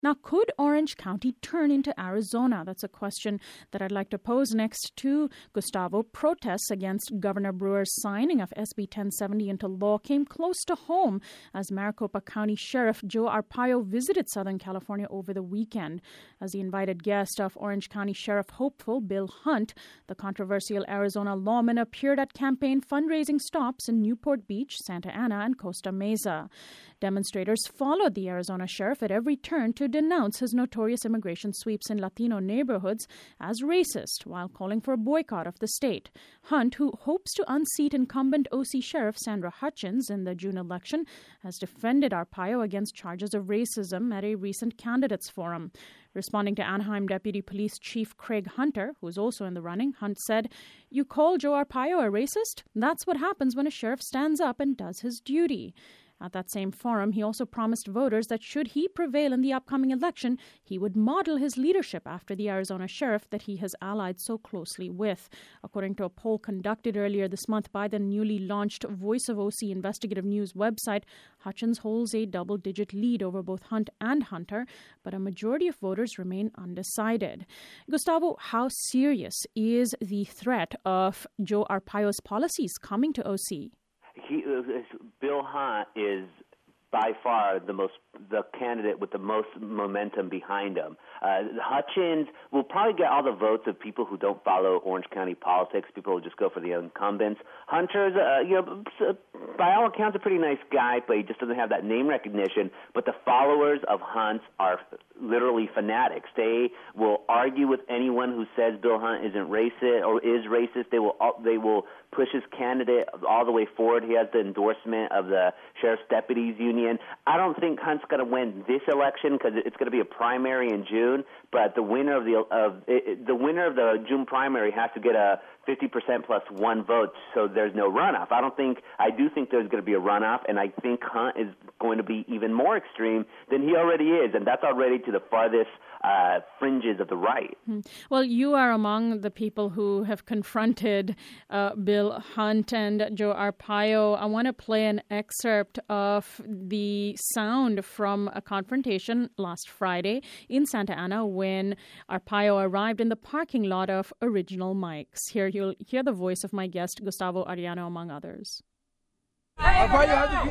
Now, could Orange County turn into Arizona? That's a question that I'd like to pose next to Gustavo. Protests against Governor Brewer's signing of SB 1070 into law came close to home as Maricopa County Sheriff Joe Arpaio visited Southern California over the weekend. As the invited guest of Orange County Sheriff hopeful Bill Hunt, the controversial Arizona lawman appeared at campaign fundraising stops in Newport Beach, Santa Ana, and Costa Mesa. Demonstrators followed the Arizona sheriff at every turn to denounce his notorious immigration sweeps in Latino neighborhoods as racist while calling for a boycott of the state. Hunt, who hopes to unseat incumbent OC Sheriff Sandra Hutchins in the June election, has defended Arpaio against charges of racism at a recent candidates forum. Responding to Anaheim Deputy Police Chief Craig Hunter, who is also in the running, Hunt said, "You call Joe Arpaio a racist? That's what happens when a sheriff stands up and does his duty." At that same forum, he also promised voters that should he prevail in the upcoming election, he would model his leadership after the Arizona sheriff that he has allied so closely with. According to a poll conducted earlier this month by the newly launched Voice of OC investigative news website, Hutchins holds a double-digit lead over both Hunt and Hunter, but a majority of voters remain undecided. Gustavo, how serious is the threat of Joe Arpaio's policies coming to OC? Bill Hunt is by far the candidate with the most momentum behind him. Hutchins will probably get all the votes of people who don't follow Orange County politics. People will just go for the incumbents. Hunter's, by all accounts, a pretty nice guy, but he just doesn't have that name recognition. But the followers of Hunt are literally fanatics. They will argue with anyone who says Bill Hunt isn't racist or is racist. They will push his candidate all the way forward. He has the endorsement of the Sheriff's Deputies Union. I don't think Hunt's going to win this election because it's going to be a primary in June. But the winner of the June primary has to get a 50% plus one vote, so there's no runoff. I do think there's going to be a runoff, and I think Hunt is going to be even more extreme than he already is, and that's already to the farthest fringes of the right. Well, you are among the people who have confronted Bill Hunt and Joe Arpaio. I want to play an excerpt of the sound from a confrontation last Friday in Santa Ana when Arpaio arrived in the parking lot of Original Mike's. Here you'll hear the voice of my guest, Gustavo Arellano, among others. Hey, how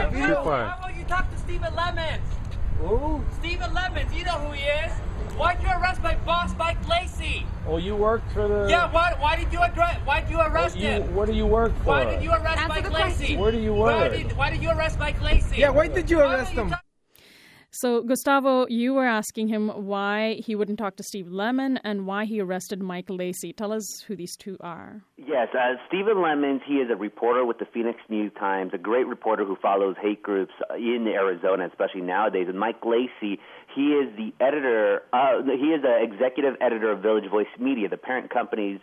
about you talk to Stephen Lemons? Who? Stephen Lemons, you know who he is. Why'd you arrest my boss, Mike Lacey? Oh, you worked for the... Yeah, why did you arrest him? What do you work for? Why did you arrest Mike Lacey? Where do you work? Why did you arrest Mike Lacey? Yeah, why did you arrest him? So, Gustavo, you were asking him why he wouldn't talk to Steve Lemon and why he arrested Mike Lacey. Tell us who these two are. Yes, Stephen Lemons, he is a reporter with the Phoenix News-Times, a great reporter who follows hate groups in Arizona, especially nowadays. And Mike Lacey, he is the editor, he is the executive editor of Village Voice Media, the parent company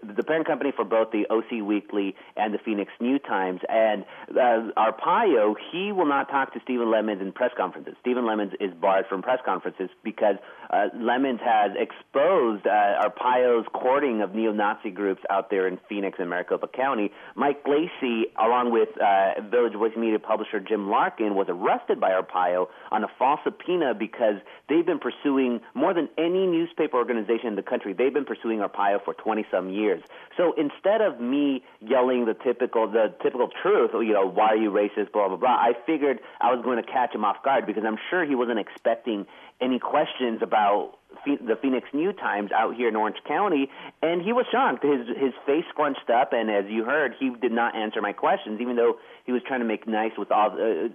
for both the OC Weekly and the Phoenix News-Times. And Arpaio, he will not talk to Stephen Lemons in press conferences. Stephen Lemons is barred from press conferences because Lemons has exposed Arpaio's courting of neo-Nazi groups out there in Phoenix and Maricopa County. Mike Lacey, along with Village Voice Media publisher Jim Larkin, was arrested by Arpaio on a false subpoena because they've been pursuing, more than any newspaper organization in the country, they've been pursuing Arpaio for 20-some years. So instead of me yelling the typical truth, why are you racist, blah, blah, blah, I figured I was going to catch him off guard because I'm sure he wasn't expecting any questions about the Phoenix News-Times out here in Orange County, and he was shocked. His face scrunched up, and as you heard, he did not answer my questions, even though he was trying to make nice with all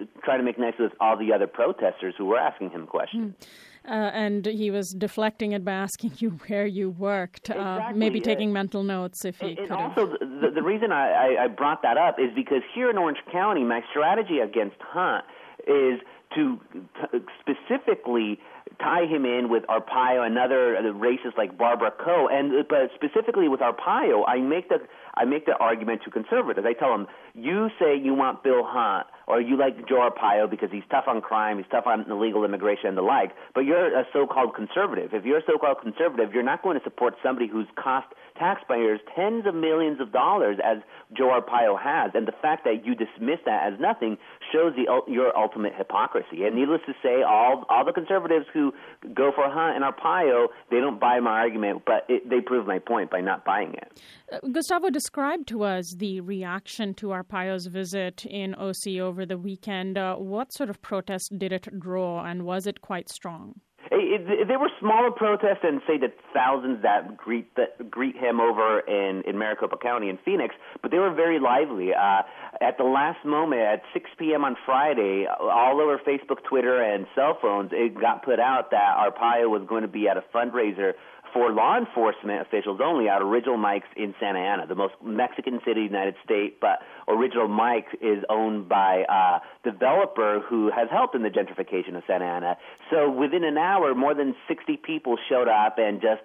the other protesters who were asking him questions. And he was deflecting it by asking you where you worked, exactly. Maybe taking mental notes if he could have. And also, the reason I brought that up is because here in Orange County, my strategy against Hunt is to specifically tie him in with Arpaio, another racist like Barbara Coe, but specifically with Arpaio, I make the argument to conservatives. I tell them, you say you want Bill Hunt or you like Joe Arpaio because he's tough on crime, he's tough on illegal immigration and the like, but you're a so-called conservative. If you're a so-called conservative, you're not going to support somebody who's cost taxpayers tens of millions of dollars as Joe Arpaio has. And the fact that you dismiss that as nothing shows your ultimate hypocrisy. And needless to say, all the conservatives who go for Hunt and Arpaio, they don't buy my argument, but they prove my point by not buying it. Gustavo, describe to us the reaction to Arpaio's visit in OC over the weekend. What sort of protest did it draw, and was it quite strong? There were smaller protests than, say, the thousands that greet him over in Maricopa County in Phoenix, but they were very lively. At the last moment, at 6 p.m. on Friday, all over Facebook, Twitter, and cell phones, it got put out that Arpaio was going to be at a fundraiser for law enforcement officials only at Original Mike's in Santa Ana, the most Mexican city in the United States. But Original Mike is owned by a developer who has helped in the gentrification of Santa Ana. So within an hour, more than 60 people showed up and just,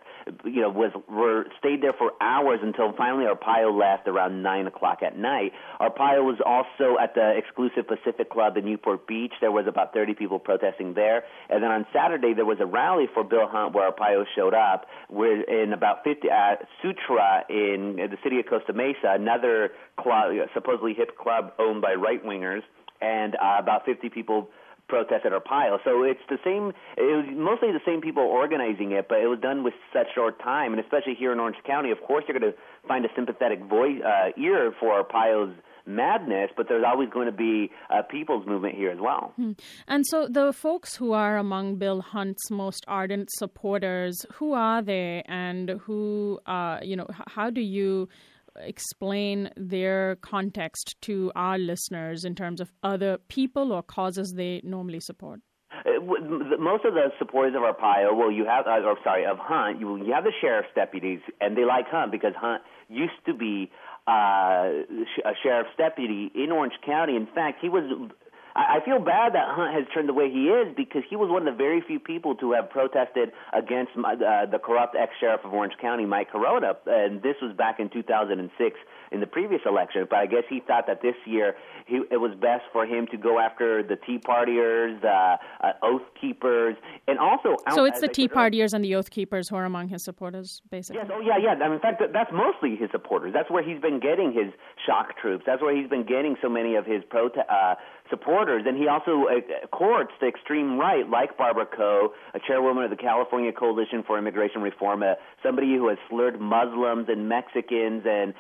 stayed there for hours until finally Arpaio left around 9 o'clock at night. Arpaio was also at the exclusive Pacific Club in Newport Beach. There was about 30 people protesting there. And then on Saturday, there was a rally for Bill Hunt where Arpaio showed up. We're in about 50 Sutra in the city of Costa Mesa, another club, supposedly hip club owned by right-wingers, and about 50 people protested Arpaio. So it was mostly the same people organizing it, but it was done with such short time, and especially here in Orange County, of course you're going to find a sympathetic ear for Arpaio's madness, but there's always going to be a people's movement here as well. And so the folks who are among Bill Hunt's most ardent supporters, who are they, and who, how do you explain their context to our listeners in terms of other people or causes they normally support? Most of the supporters of Arpaio, of Hunt, you have the sheriff's deputies, and they like Hunt because Hunt used to be a sheriff's deputy in Orange County. In fact, I feel bad that Hunt has turned the way he is because he was one of the very few people to have protested against the corrupt ex-sheriff of Orange County, Mike Corona, and this was back in 2006 in the previous election. But I guess he thought that this year it was best for him to go after the Tea Partiers, Oath Keepers, and also... So it's the Tea Partiers and the Oath Keepers who are among his supporters, basically? Yes, in fact, that's mostly his supporters. That's where he's been getting his shock troops. That's where he's been getting so many of his supporters. And he also courts the extreme right, like Barbara Coe, a chairwoman of the California Coalition for Immigration Reform, somebody who has slurred Muslims and Mexicans and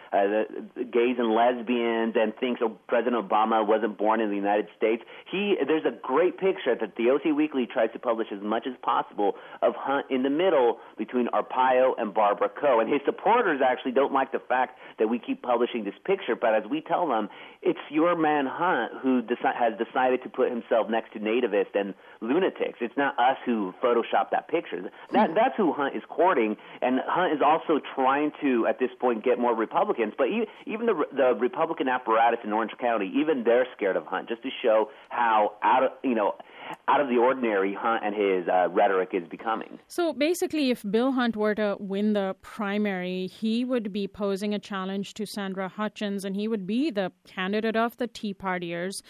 gays and lesbians and thinks President Obama wasn't born in the United States. There's a great picture that the OC Weekly tries to publish as much as possible of Hunt in the middle between Arpaio and Barbara Coe. And his supporters actually don't like the fact that we keep publishing this picture, but as we tell them, it's your man Hunt who has decided to put himself next to nativists and lunatics. It's not us who photoshopped that picture. That's who Hunt is courting, and Hunt is also trying to, at this point, get more Republicans. But even the Republican apparatus in Orange County, even they're scared of Hunt, just to show how out of the ordinary Hunt and his rhetoric is becoming. So basically, if Bill Hunt were to win the primary, he would be posing a challenge to Sandra Hutchins, and he would be the candidate of the Tea Partiers,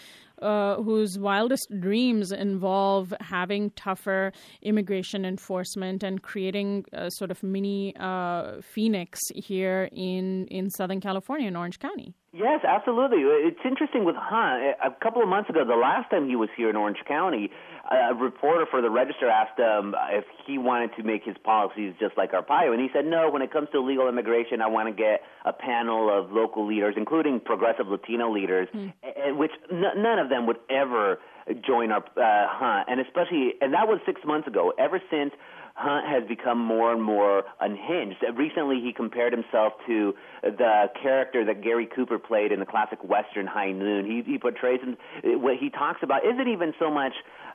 whose wildest dreams involve having tougher immigration enforcement and creating a sort of mini Phoenix here in Southern California, in Orange County. Yes, absolutely. It's interesting with Hunt. A couple of months ago, the last time he was here in Orange County, a reporter for the Register asked him if he wanted to make his policies just like Arpaio, and he said, no, when it comes to illegal immigration, I want to get a panel of local leaders, including progressive Latino leaders, which none of them would ever join Hunt, and that was 6 months ago. Ever since, Hunt has become more and more unhinged. Recently, he compared himself to the character that Gary Cooper played in the classic Western High Noon. He portrays him, what he talks about isn't even so much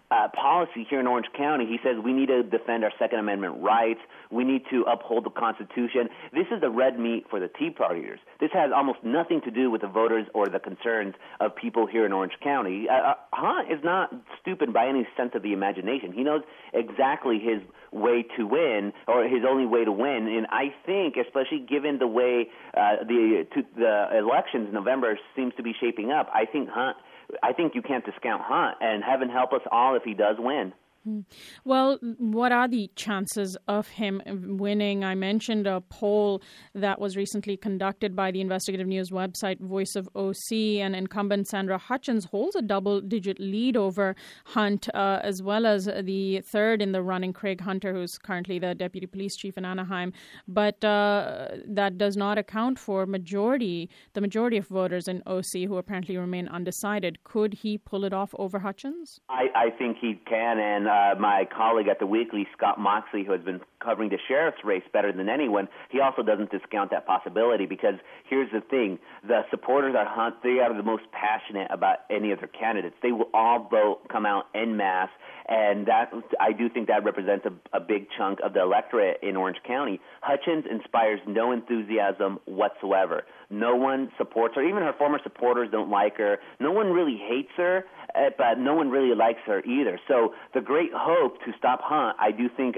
policy here in Orange County. He says we need to defend our Second Amendment rights. We need to uphold the Constitution. This is the red meat for the Tea Partiers. This has almost nothing to do with the voters or the concerns of people here in Orange County. Hunt is not stupid by any sense of the imagination. He knows exactly his way to win, or his only way to win. And I think, especially given the way the elections in November seems to be shaping up, I think Hunt I think you can't discount Hunt, and heaven help us all if he does win. Well, what are the chances of him winning? I mentioned a poll that was recently conducted by the investigative news website Voice of OC, and incumbent Sandra Hutchins holds a double-digit lead over Hunt, as well as the third in the running, Craig Hunter, who's currently the deputy police chief in Anaheim. But that does not account for the majority of voters in OC who apparently remain undecided. Could he pull it off over Hutchins? I think he can, and my colleague at the Weekly, Scott Moxley, who has been covering the sheriff's race better than anyone, he also doesn't discount that possibility, because here's the thing. The supporters at Hunt, they are the most passionate about any of their candidates. They will all come out en masse, and that I do think that represents a big chunk of the electorate in Orange County. Hutchins inspires no enthusiasm whatsoever. No one supports her. Even her former supporters don't like her. No one really hates her, but no one really likes her either. So the great hope to stop Hunt, I do think,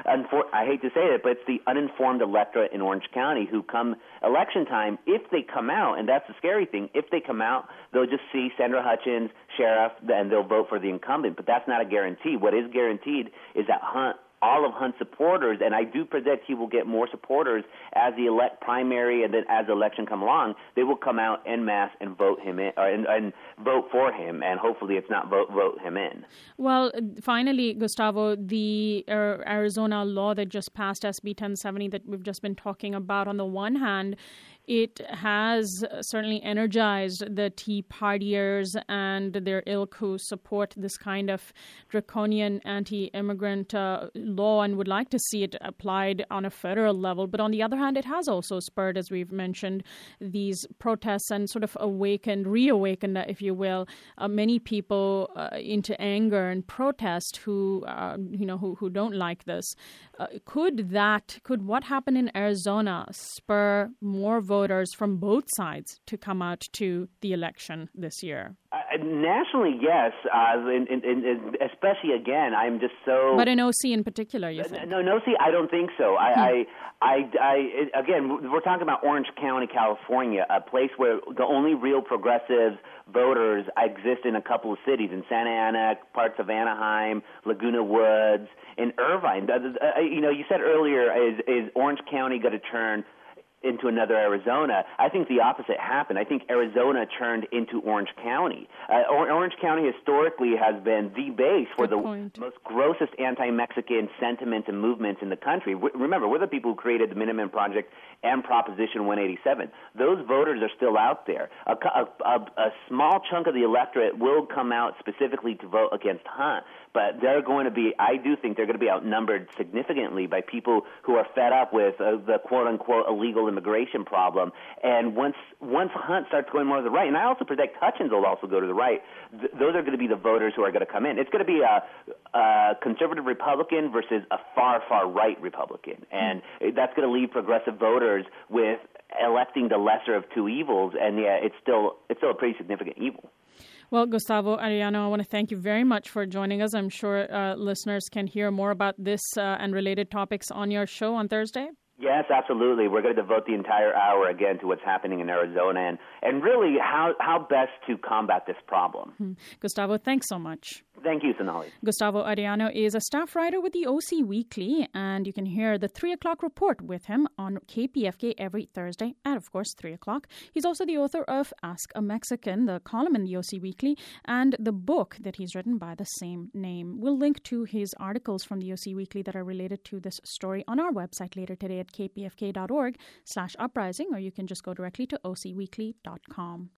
I hate to say it, but it's the uninformed electorate in Orange County who come election time, if they come out, and that's the scary thing, if they come out, they'll just see Sandra Hutchins, sheriff, and they'll vote for the incumbent. But that's not a guarantee. What is guaranteed is that all of Hunt's supporters, and I do predict he will get more supporters as the primary and then as the election come along, they will come out en masse and vote him in, and vote for him, and hopefully it's not vote him in. Well, finally, Gustavo, the Arizona law that just passed, SB 1070, that we've just been talking about, on the one hand, it has certainly energized the Tea Partiers and their ilk who support this kind of draconian anti-immigrant law and would like to see it applied on a federal level. But on the other hand, it has also spurred, as we've mentioned, these protests and sort of reawakened, if you will, many people into anger and protest who don't like this. Could what happened in Arizona spur more voters from both sides to come out to the election this year? Nationally, yes. Especially, again, I'm just so... But in OC in particular, you think? No, see, I don't think so. Again, we're talking about Orange County, California, a place where the only real progressive voters exist in a couple of cities, in Santa Ana, parts of Anaheim, Laguna Woods, in Irvine. You said earlier, is Orange County going to turn into another Arizona? I think the opposite happened. I think Arizona turned into Orange County. Orange County historically has been the base for the most grossest anti-Mexican sentiments and movements in the country. Remember, we're the people who created the Minuteman Project and Proposition 187. Those voters are still out there. A small chunk of the electorate will come out specifically to vote against Hunt, but I do think they're going to be outnumbered significantly by people who are fed up with the quote-unquote illegal immigration problem. And once Hunt starts going more to the right, and I also predict Hutchins will also go to the right, those are going to be the voters who are going to come in. It's going to be a conservative Republican versus a far, far right Republican. And that's going to leave progressive voters with electing the lesser of two evils. And it's still a pretty significant evil. Well, Gustavo Arellano, I want to thank you very much for joining us. I'm sure listeners can hear more about this and related topics on your show on Thursday. Yes, absolutely. We're going to devote the entire hour again to what's happening in Arizona and really how best to combat this problem. Gustavo, thanks so much. Thank you, Sonali. Gustavo Arellano is a staff writer with the OC Weekly, and you can hear the 3 o'clock report with him on KPFK every Thursday at, of course, 3 o'clock. He's also the author of Ask a Mexican, the column in the OC Weekly, and the book that he's written by the same name. We'll link to his articles from the OC Weekly that are related to this story on our website later today at kpfk.org/uprising, or you can just go directly to ocweekly.com.